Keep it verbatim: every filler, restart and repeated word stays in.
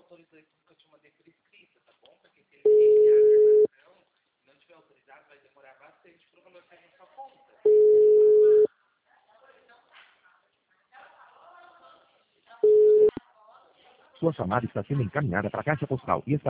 autorizou isso que eu te mandei por escrito, tá bom? Porque se ele enviar a informação e não tiver autorizado, vai demorar bastante para o valor sair na sua conta. Sua chamada está sendo encaminhada para a caixa postal e está